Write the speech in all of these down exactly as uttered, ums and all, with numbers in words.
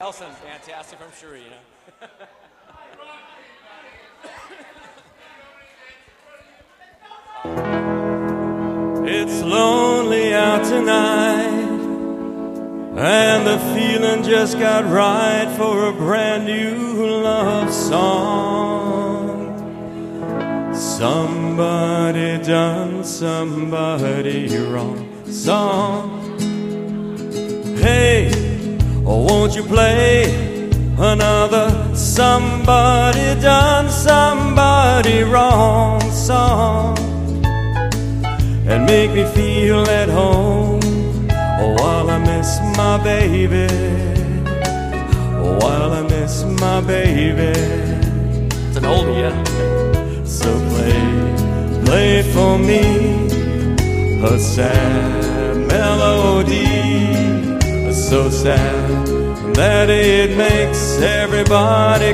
Nelson, fantastic from Shuri, you know. It's lonely out tonight, and the feeling just got right for a brand new love song. Somebody done somebody wrong song. Hey, won't you play another somebody done somebody wrong song, and make me feel at home while I miss my baby, while I miss my baby. It's an oldie, yeah. So play, play for me a sad melody, so sad that it makes everybody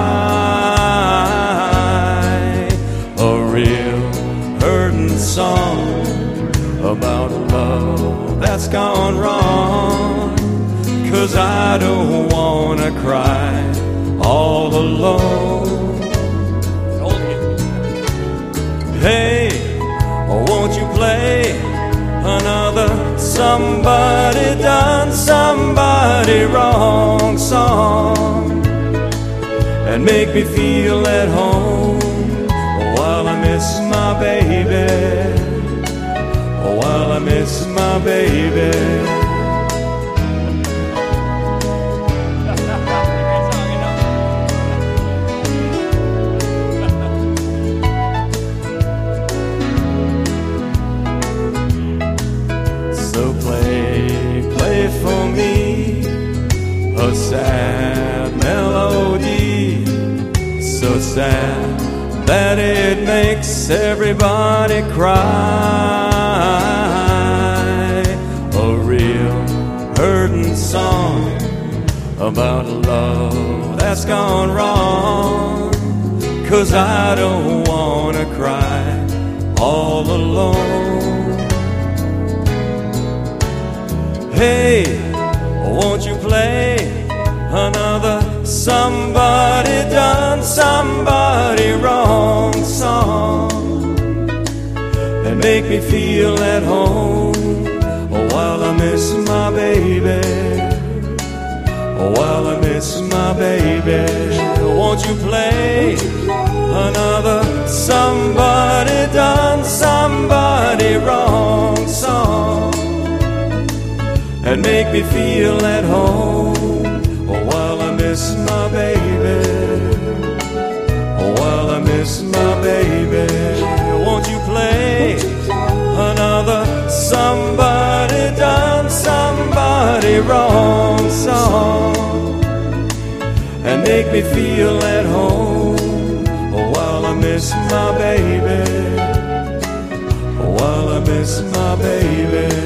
cry. A real hurting song about a love that's gone wrong, 'cause I don't wanna cry all alone. Hey, won't you play another somebody done somebody wrong song, and make me feel at home while I miss my baby, while I miss my baby. So play, play for me a sad melody, so sad that it makes everybody cry. A real hurting song about a love that's gone wrong, 'cause I don't wanna cry all alone. Hey, won't you play another somebody done somebody wrong song, and make me feel at home while I miss my baby, while I miss my baby. Won't you play another somebody done somebody wrong song, and make me feel at home while I miss my baby, while I miss my baby. Won't you play another somebody done somebody wrong song, and make me feel at home while I miss my baby, while I miss my baby.